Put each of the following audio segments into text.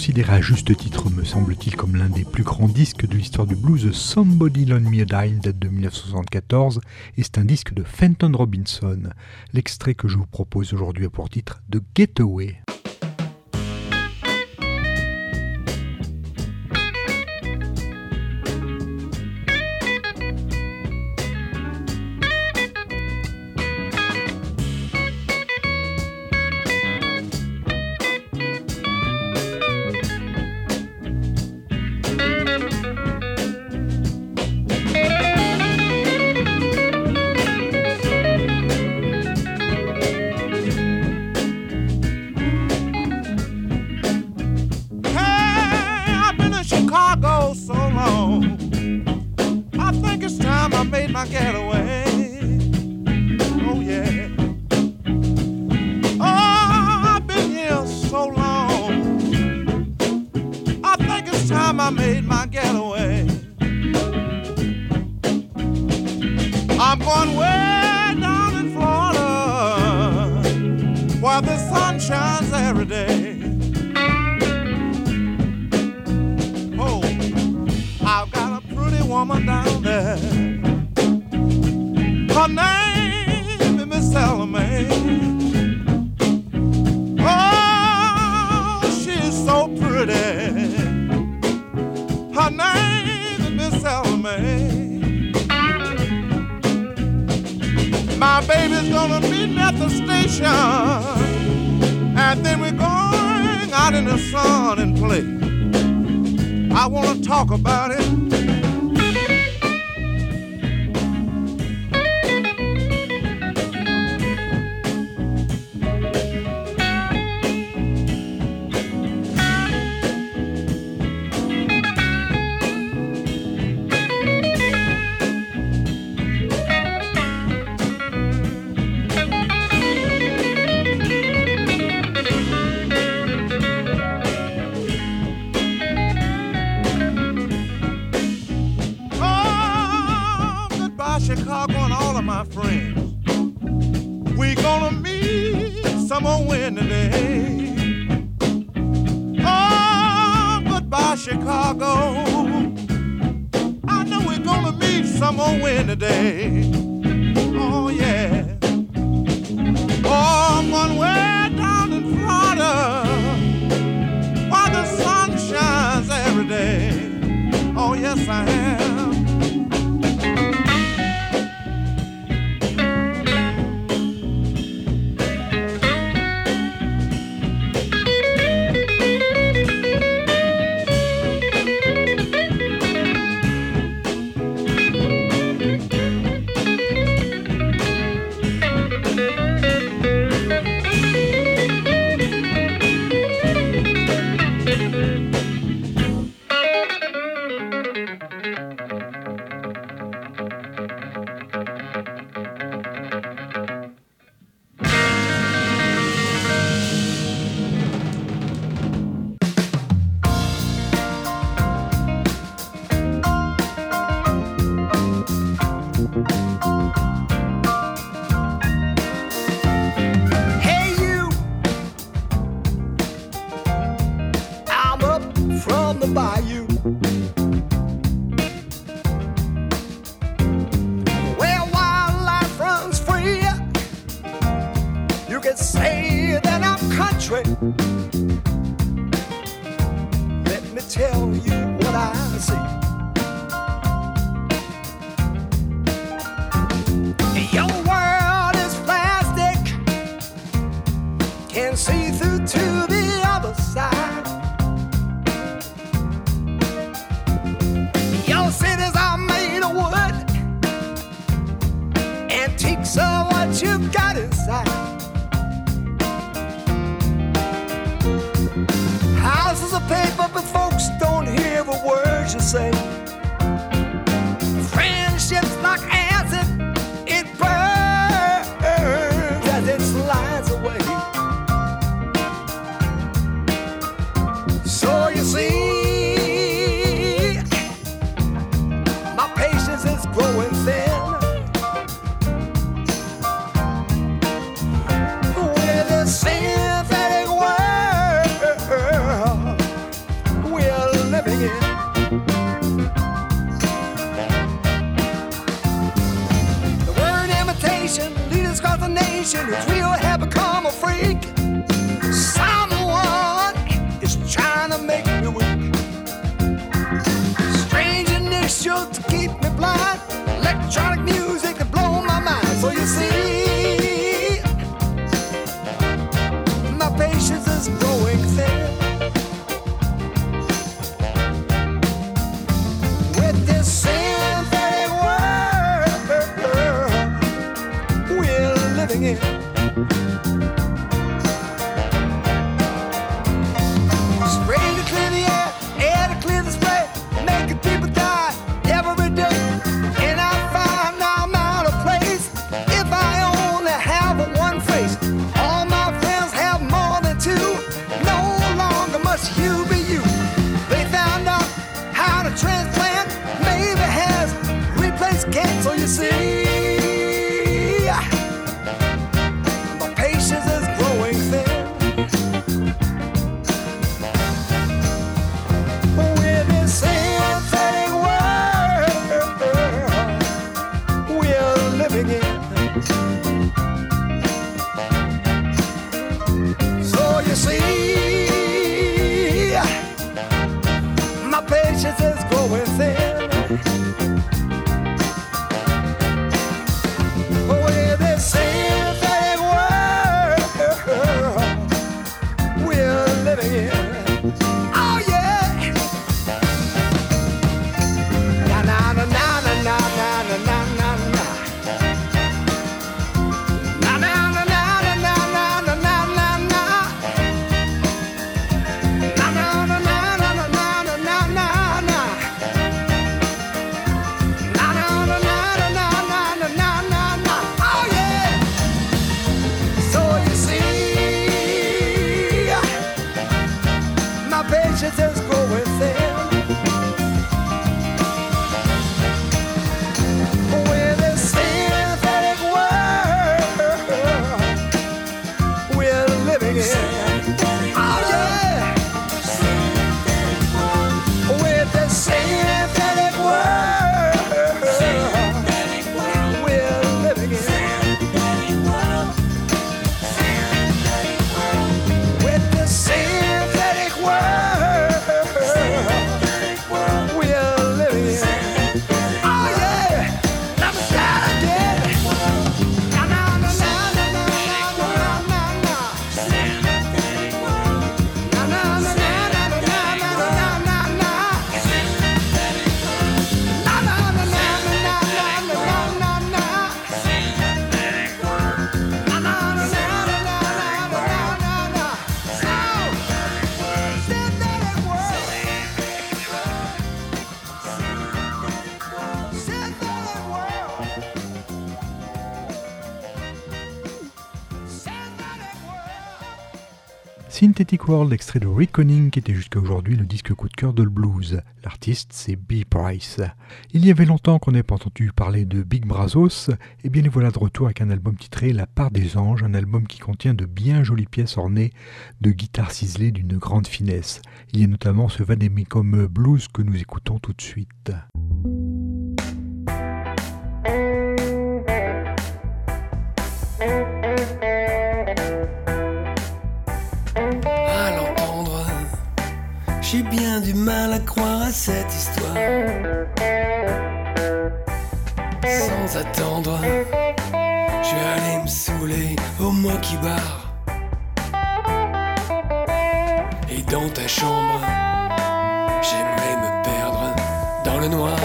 considéré à juste titre, me semble-t-il, comme l'un des plus grands disques de l'histoire du blues, Somebody Loan Me a Dime date de 1974 et c'est un disque de Fenton Robinson. L'extrait que je vous propose aujourd'hui a pour titre The Getaway. Talk about it. Chicago and all of my friends. We gonna meet some more wind today. Oh, goodbye Chicago. I know we're gonna meet some more wind today. Oh yeah. Oh, I'm going way down in Florida while the sun shines every day. Oh yes I am. patient who's real have become a freak. Someone is trying to make me weak. Strange initials to keep me blind. Electronic music to blow my mind. So you see, my patience is growing thin. With this synthetic world we're living in. Spray to clear the air to clear the spray, making people die every day. And I find I'm out of place if I only have one face. All my friends have more than two. No longer must you be you. They found out how to transplant. Maybe has replaced cats. So you see, my patience is growing thin. With this synthetic world we're living in. So you see, my patience is growing thin. With this synthetic world we're living in. Oh yeah. Na na na na na na na na na na. Na na na na na na na na na na. Na na na na na na na na na na. Na na na na na na na na na. Oh yeah. So you see, my patience is growing thin. With this synthetic world we're living in. Oh yeah. With this synthetic world we're living in. With this synthetic world we're living in. Oh yeah. Let me start again. Na na na na na na na na na. Na na na na na na na na na na. Na na na na na na na na na na. Na na na na na na na na na. So, synthetic world. Synthetic world. Synthetic world. Synthetic World, extrait de Reckoning, qui était jusqu'à aujourd'hui le disque coup de cœur de le blues. L'artiste, c'est B. Price. Il y avait longtemps qu'on n'avait pas entendu parler de Big Brazos, et bien les voilà de retour avec un album titré La part des anges, un album qui contient de bien jolies pièces ornées de guitares ciselées d'une grande finesse. Il y a notamment ce Vademecum Blues que nous écoutons tout de suite. À l'entendre, j'ai bien du mal à croire à cette histoire. Sans attendre, je vais aller me saouler au mois qui barre. Et dans ta chambre, j'aimerais me perdre dans le noir.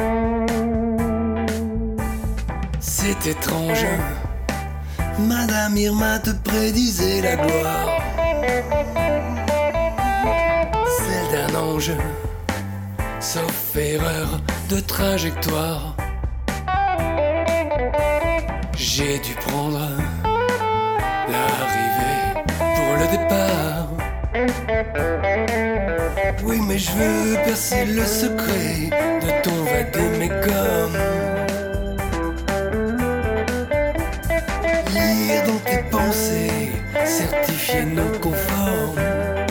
C'est étrange, Madame Irma te prédisait la gloire, celle d'un ange, sauf erreur de trajectoire. J'ai dû prendre l'arrivée pour le départ. Oui, mais je veux percer le secret de ton vadémécum. Lire dans tes pensées, certifier non conformes,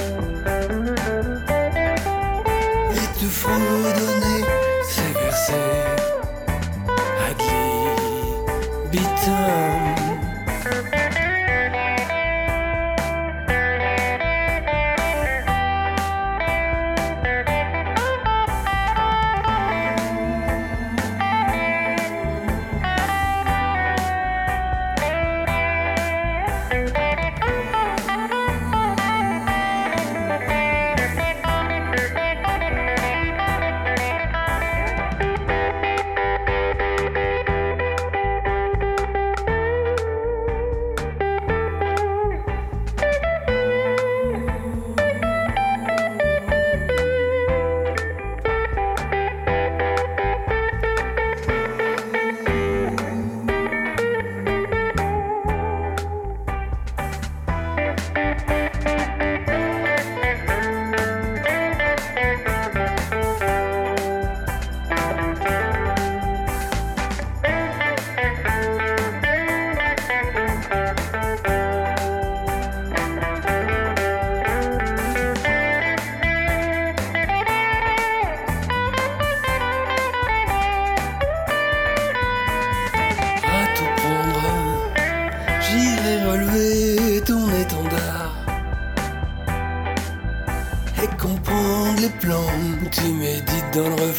et te fredonner ces versets ad libitum.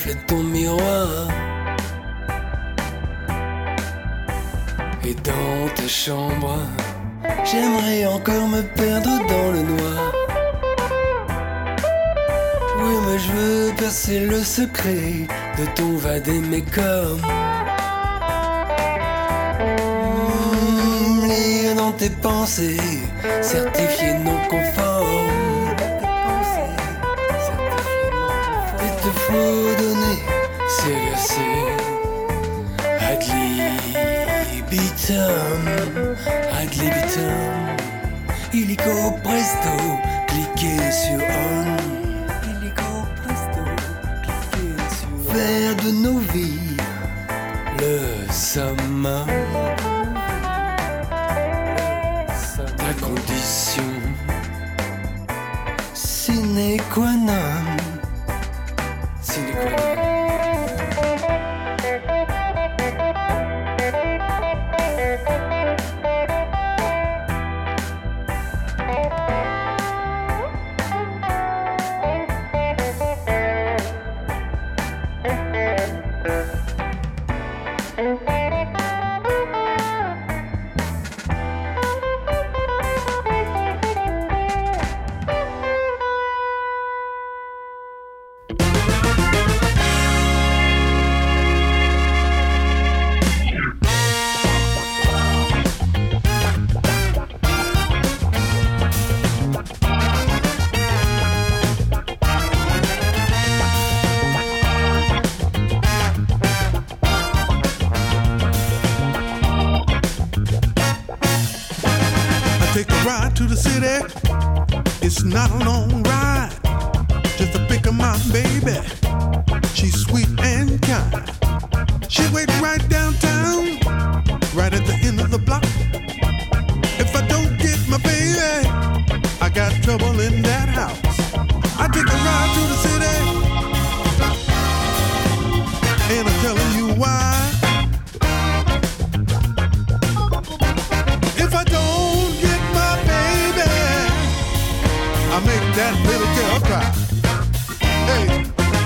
reflète ton miroir. Et dans ta chambre, j'aimerais encore me perdre dans le noir. Oui, mais je veux percer le secret de ton vadémécum. Lire dans tes pensées, certifié non conforme. Il te faut donner ces versets ad libitum, ad libitum. Illico presto, cliquez sur on. Illico presto, cliquez sur on. Faire de nos vies le summum. Ta condition sine qua non. Sine qua non. Take a ride to the city. It's not a long ride. Just to pick up my baby. She's sweet and kind. She waits right downtown, right at the end of the block. If I don't get my baby, I got trouble in that house. I take a ride to the city, and I'm telling you why. If I don't get my baby, I make that little girl cry. Hey.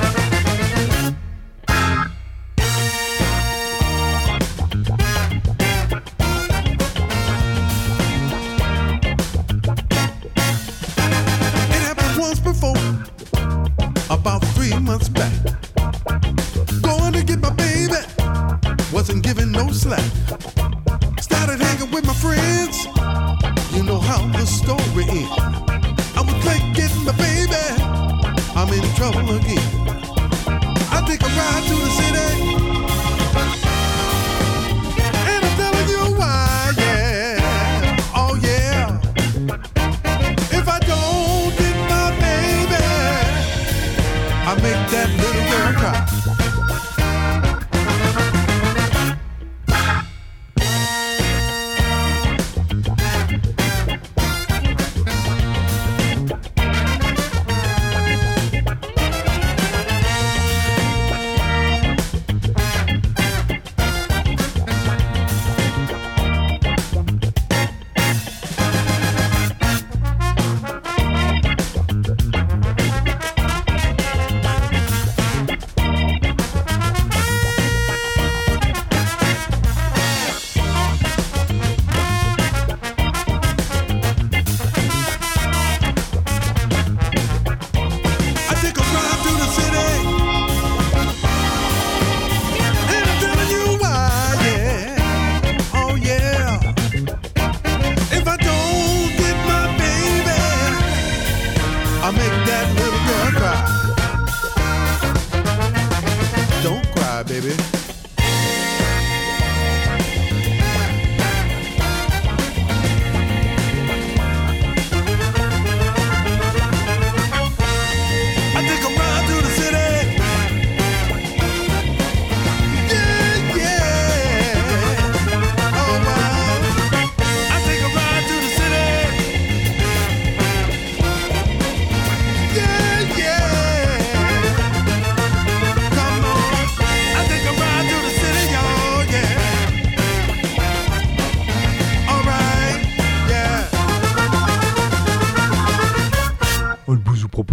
It happened once before, about 3 months back. Going to get my baby, wasn't giving no slack. Started hanging with my friends, you know how the story ends. I was late getting my baby, I'm in trouble again. I take a ride to the city, and I'm telling you why, yeah, oh yeah. If I don't get my baby, I make that little girl cry.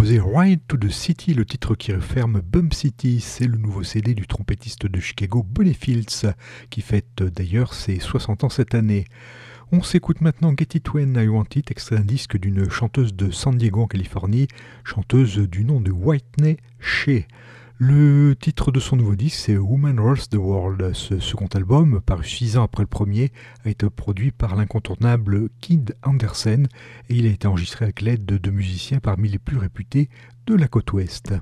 proposer Ride to the City, le titre qui referme Bump City. C'est le nouveau CD du trompettiste de Chicago Bonnie Fields, qui fête d'ailleurs ses 60 ans cette année. On s'écoute maintenant Get It When I Want It, extrait d'un disque d'une chanteuse de San Diego en Californie, chanteuse du nom de Whitney Shea. Le titre de son nouveau disque, c'est Woman Rules the World. Ce second album, paru 6 ans après le premier, a été produit par l'incontournable Kid Andersen et il a été enregistré avec l'aide de musiciens parmi les plus réputés de la côte ouest.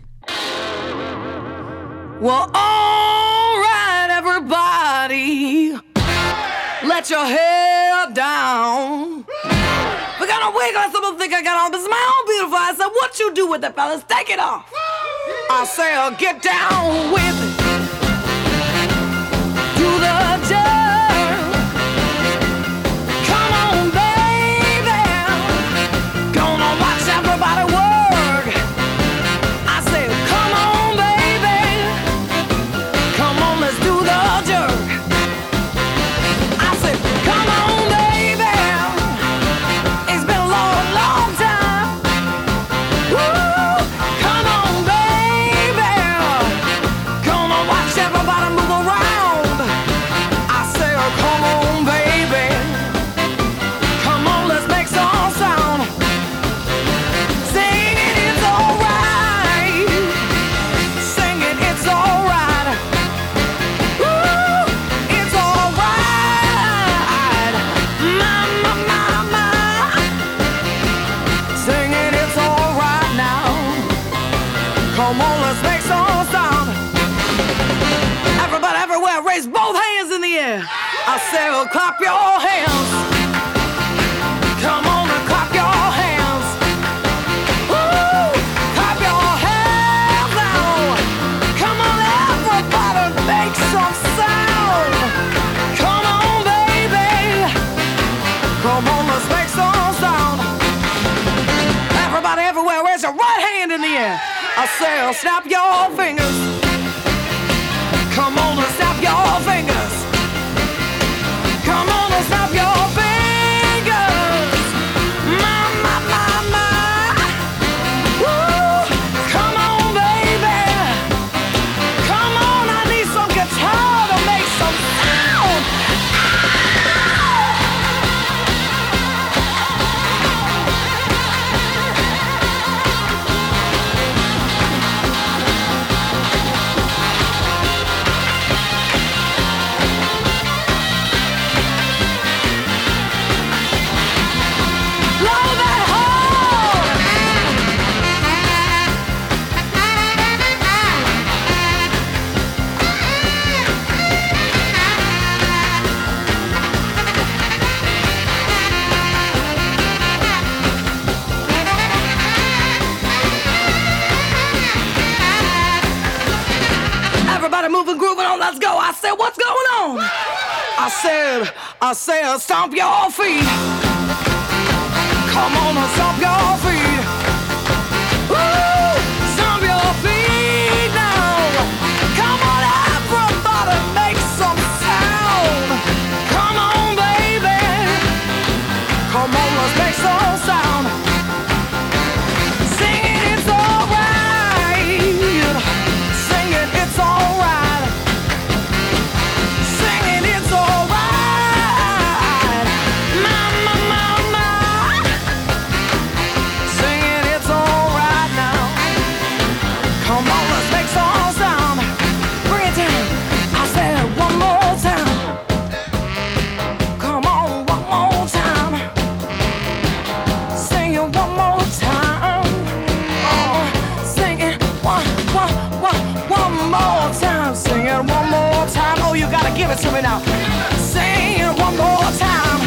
Well, all right, everybody, let your hair down. We got a wig on, some people think I got on, but it's my own beautiful. I said, what you do with that, fellas? Take it off. I say, get down with it. Do the dirt. Come on, baby. Gonna watch everybody work. I say, come on, baby. Come on, let's do the jerk. I said, come on, baby. It's been a long, long time. Woo! Come on, baby. Gonna watch everybody move around. I say, oh, come on, baby. Come on, let's make some sound. Sing it, it's alright. Sing it, it's alright. Woo! It's alright. My, my, my. Sing it, it's alright now. Come on, let's make some sound. Everybody everywhere, raise both hands in the air. I say, well, clap your hands. Come on and clap your hands. Woo! Clap your hands now. Come on, everybody, make some sound. Come on, baby. Come on, let's make some sound. Everybody everywhere, raise your right hand in the air. I say, oh, snap your fingers. Come on and snap your fingers. Come on and snap your fingers. My, my, my, my. Woo! Come on, baby. Come on, I need some guitar to make some sound. Blow that horn. Everybody moving, grooving on, let's go. I said, what's going on? I said, stomp your feet. Come on and stomp your feet. Woo! Stomp your feet now. Come on, everybody, make some sound. Come on, baby. Come on, let's make some sound. Sing it, it's alright. Sing it, it's alright. Sing it, it's alright. My, my, my, my. Sing it, it's alright now. Come on, let's make some sound. Bring it down. I said it one more time. Come on, one more time. Sing it one more time. Oh, sing it one more time. Sing it one more time. Oh, you gotta give it to me now. Sing it one more time.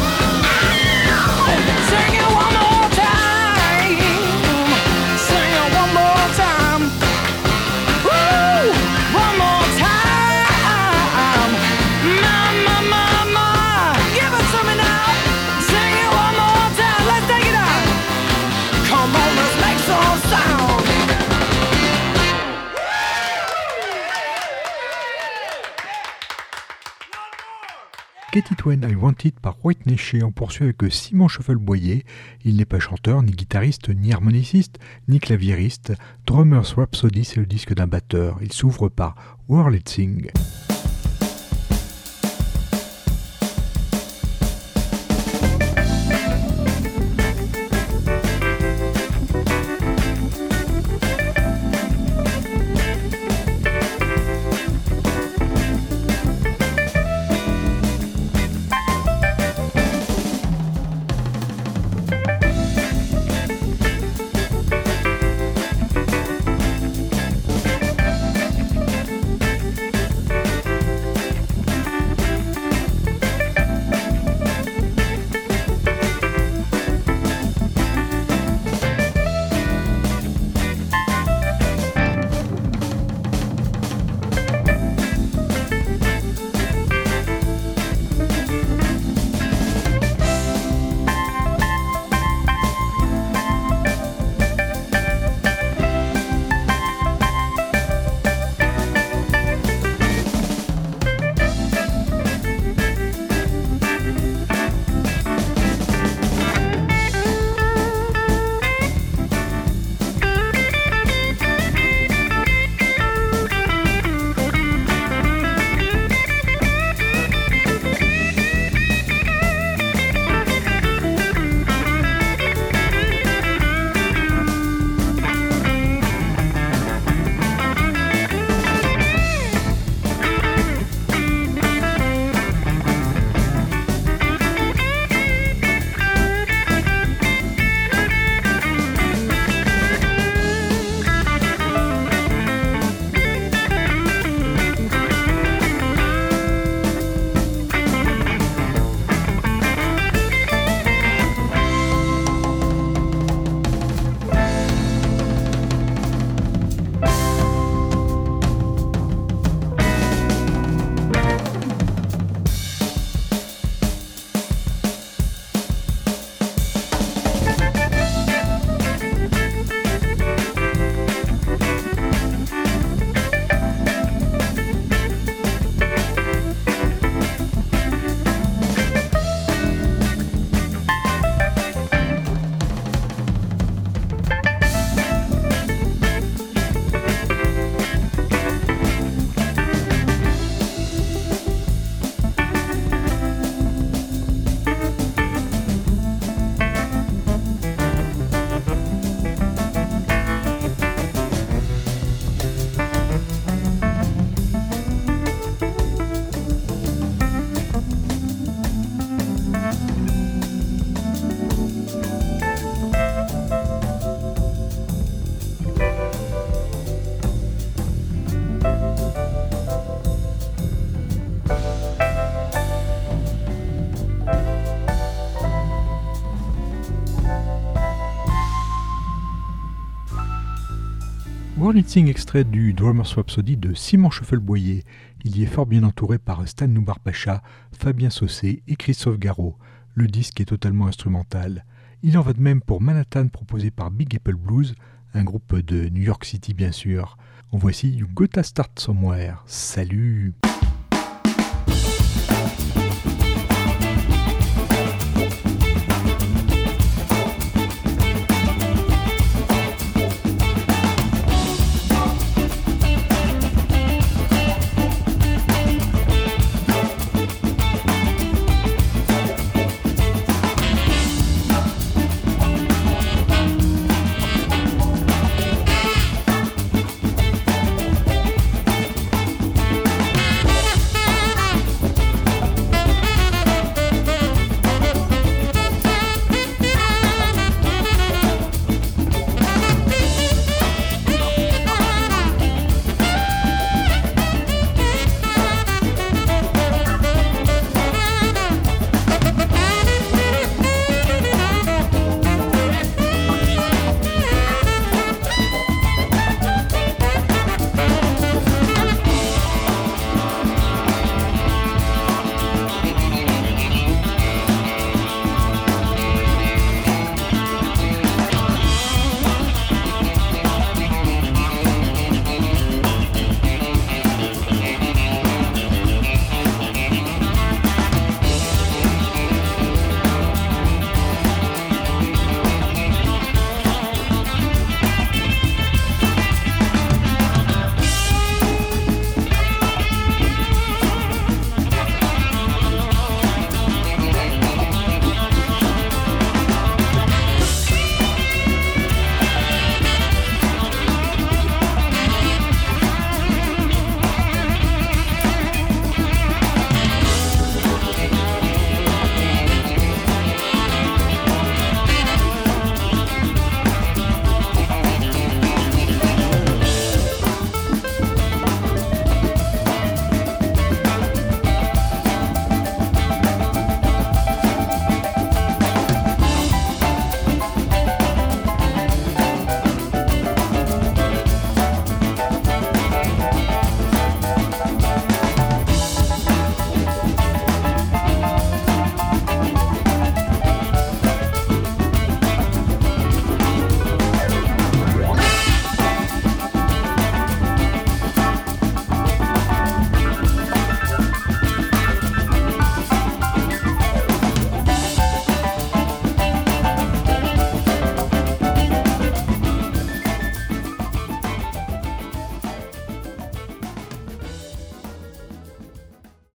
Sing it one more time. Sing it one more time. Woo! One more time. My, my, my, my. Give it to me now. Sing it one more time. Let's take it out. Come on, let's make some sound. Get It When I Want It par Whitney Shea. On poursuit avec Simon Scheffel-Boyer. Il n'est pas chanteur, ni guitariste, ni harmoniciste, ni claviériste. Drummer's Rhapsody, c'est le disque d'un batteur. Il s'ouvre par Wurlitzer. Wurlitzer, extrait du Drummer's Rhapsody de Simon Scheffel-Boyer. Il y est fort bien entouré par Stan Noubar-Pacha, Fabien Saucé et Christophe Garot. Le disque est totalement instrumental. Il en va de même pour Manhattan, proposé par Big Apple Blues, un groupe de New York City bien sûr. En voici You Gotta Start Somewhere. Salut!